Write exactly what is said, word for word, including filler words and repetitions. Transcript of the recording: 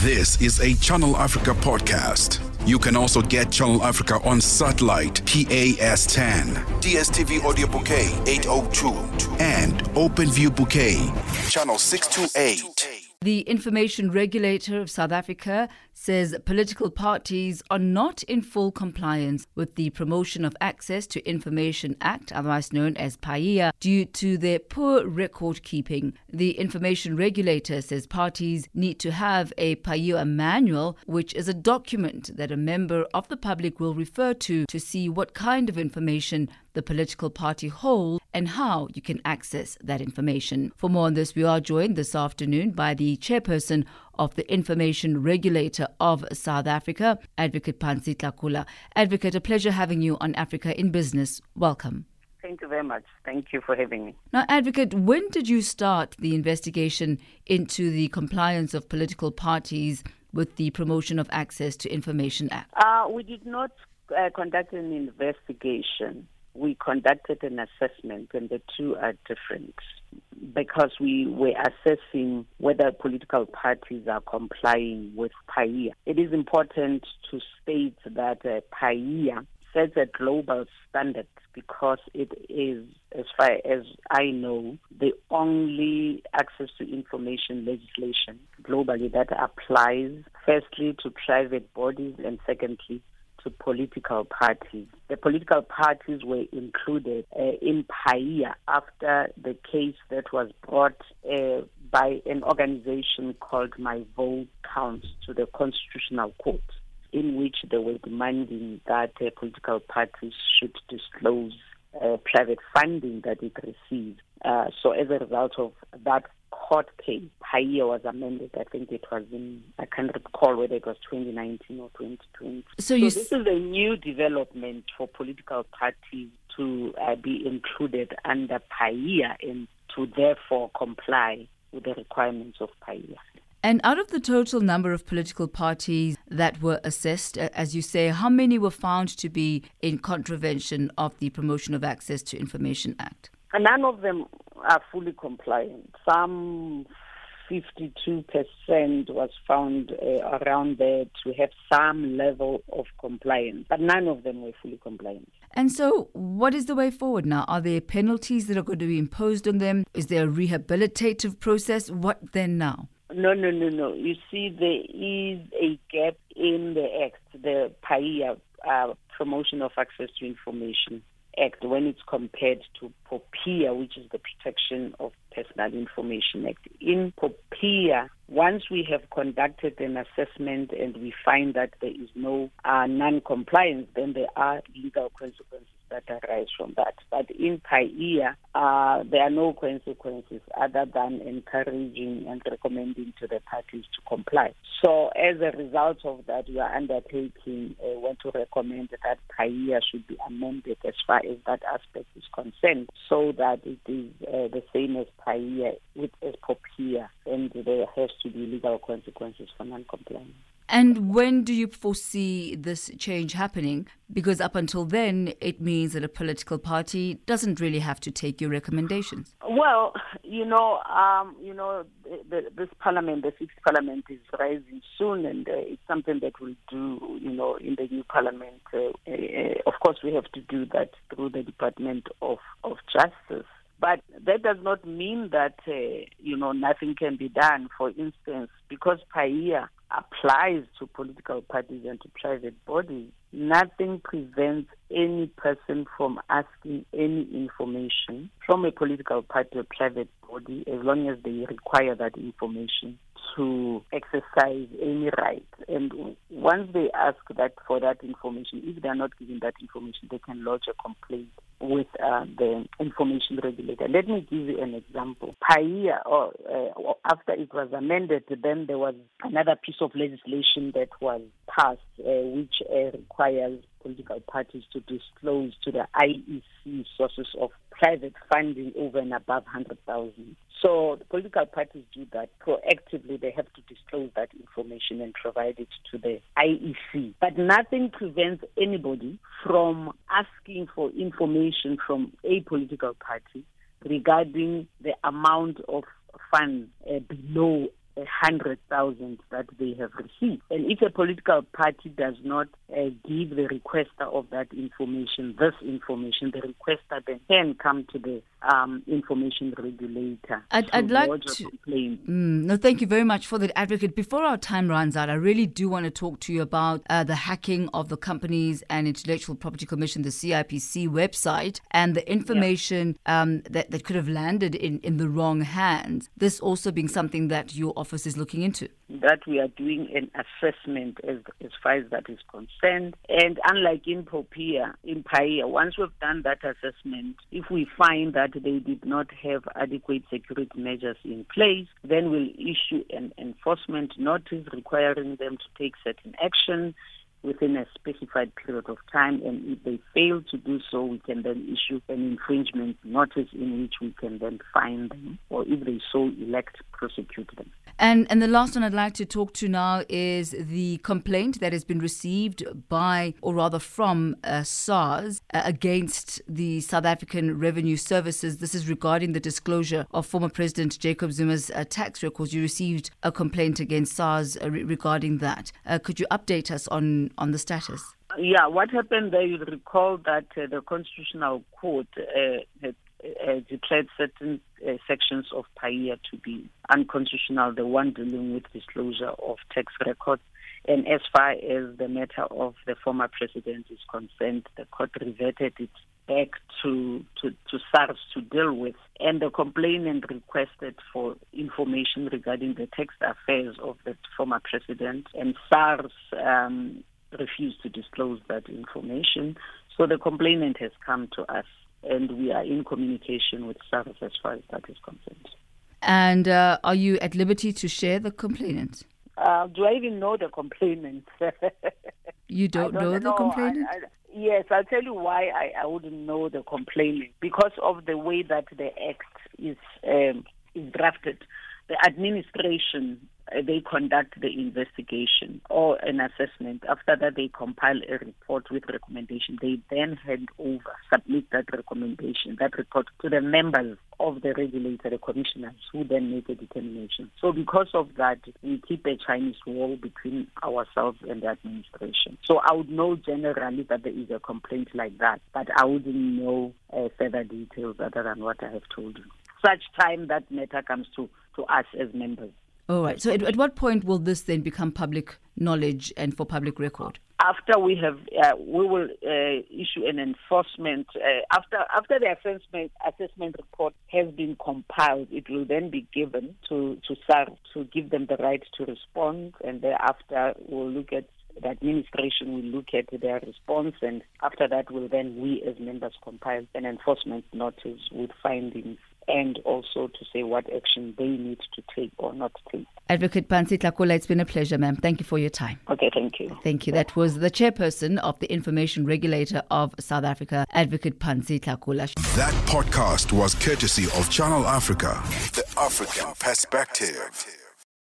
This is a Channel Africa podcast. You can also get Channel Africa on satellite P A S ten, D S T V audio bouquet eight oh two, and OpenView bouquet channel six twenty-eight. The Information Regulator of South Africa says political parties are not in full compliance with the Promotion of Access to Information Act, otherwise known as P A I A, due to their poor record keeping. The Information Regulator says parties need to have a P A I A manual, which is a document that a member of the public will refer to to see what kind of information the political party holds and how you can access that information. For more on this, we are joined this afternoon by the chairperson of the Information Regulator of South Africa, Advocate Phansi Tlakula. Advocate, a pleasure having you on Africa in Business. Welcome. Thank you very much. Thank you for having me. Now, Advocate, when did you start the investigation into the compliance of political parties with the Promotion of Access to Information Act? Uh, we did not uh, conduct an investigation. We conducted an assessment, and the two are different because we were assessing whether political parties are complying with P A I A. It is important to state that uh, P A I A sets a global standard because it is, as far as I know, the only access to information legislation globally that applies, firstly, to private bodies and secondly, to political parties. The political parties were included uh, in P A I A after the case that was brought uh, by an organization called My Vote Counts to the Constitutional Court, in which they were demanding that uh, political parties should disclose uh, private funding that it receives. Uh, so as a result of that court case, P A I A was amended. I think it was in, I can't recall whether it was twenty nineteen or twenty twenty. So, you so this is a new development for political parties to uh, be included under P A I A and to therefore comply with the requirements of P A I A. And out of the total number of political parties that were assessed, as you say, how many were found to be in contravention of the Promotion of Access to Information Act? And none of them are fully compliant. Some fifty-two percent was found uh, around there to have some level of compliance, but none of them were fully compliant. And so what is the way forward now? Are there penalties that are going to be imposed on them? Is there a rehabilitative process? What then now? No, no, no, no. You see, there is a gap in the Act, the P A I A uh, Promotion of Access to Information Act, when it's compared to P O P I A, which is the Protection of Personal Information Act. In P O P I A, once we have conducted an assessment and we find that there is no uh, non-compliance, then there are legal consequences that arise from that. But in P A I A, uh, there are no consequences other than encouraging and recommending to the parties to comply. So as a result of that, we are undertaking, uh, want to recommend that P A I A should be amended as far as that aspect is concerned, so that it is uh, the same as P A I A with as P O P I A, and there has to be legal consequences for non-compliance. And when do you foresee this change happening? Because up until then, it means that a political party doesn't really have to take your recommendations. Well, you know, um, you know, the, the, this parliament, the sixth parliament, is rising soon, and uh, it's something that we'll do, you know, in the new parliament. Uh, uh, of course, we have to do that through the Department of, of Justice. But that does not mean that, uh, you know, nothing can be done. For instance, because P A I A applies to political parties and to private bodies, nothing prevents any person from asking any information from a political party or private body, as long as they require that information to exercise any right. And once they ask that for that information, if they are not given that information, they can lodge a complaint with uh, the information regulator. Let me give you an example. P A I A, or, uh, after it was amended, then there was another piece of legislation that was passed, uh, which uh, requires political parties to disclose to the I E C sources of private funding over and above one hundred thousand. So the political parties do that proactively. They have to disclose that information and provide it to the I E C. But nothing prevents anybody from asking for information from a political party regarding the amount of funds uh, below a hundred thousand that they have received. And if a political party does not uh, give the requester of that information, this information, the requester then can come to the um, information regulator. I'd, I'd like to. Mm, no, thank you very much for that, Advocate. Before our time runs out, I really do want to talk to you about uh, the hacking of the Companies and Intellectual Property Commission, the C I P C website, and the information yeah. um, that, that could have landed in, in the wrong hands. This also being something that your office is looking into. That we are doing an assessment as as far as that is concerned. And unlike in Popia, in Paia, once we've done that assessment, if we find that they did not have adequate security measures in place, then we'll issue an enforcement notice requiring them to take certain action within a specified period of time, and if they fail to do so, we can then issue an infringement notice in which we can then fine them, or if they so elect, prosecute them. And and the last one I'd like to talk to now is the complaint that has been received by, or rather from, uh, SARS uh, against the South African Revenue Services. This is regarding the disclosure of former President Jacob Zuma's uh, tax records. You received a complaint against SARS uh, re- regarding that. Uh, could you update us on, on the status? Yeah, what happened there, you'll recall that uh, the Constitutional Court uh, had Uh, declared certain uh, sections of Paia to be unconstitutional, the one dealing with disclosure of tax records. And as far as the matter of the former president is concerned, the court reverted it back to, to, to SARS to deal with. And the complainant requested for information regarding the tax affairs of the former president, and SARS um, refused to disclose that information. So the complainant has come to us, and we are in communication with SARS as far as that is concerned. And uh, are you at liberty to share the complainant? Uh, do I even know the complainant? You don't, don't know, know the complainant? I, I, yes, I'll tell you why I, I wouldn't know the complainant. Because of the way that the Act is, um, is drafted, the administration, uh, they conduct the investigation or an assessment. After that, they compile a report with recommendation. They then hand over, submit that recommendation, that report to the members of the regulator, the commissioners, who then make a determination. So because of that, we keep a Chinese wall between ourselves and the administration. So I would know generally that there is a complaint like that, but I wouldn't know uh, further details other than what I have told you. Such time that matter comes to, to us as members. All right. So at, at what point will this then become public knowledge and for public record? After we have, uh, we will uh, issue an enforcement. Uh, after after the assessment assessment report has been compiled, it will then be given to to SARS to give them the right to respond, and thereafter we'll look at the administration will look at their response, and after that, will then we as members compile an enforcement notice with findings, and also to say what action they need to take or not take. Advocate Phansi Tlakula, it's been a pleasure, ma'am. Thank you for your time. Okay, thank you. Thank you. That was the chairperson of the Information Regulator of South Africa, Advocate Phansi Tlakula. That podcast was courtesy of Channel Africa, the African Perspective.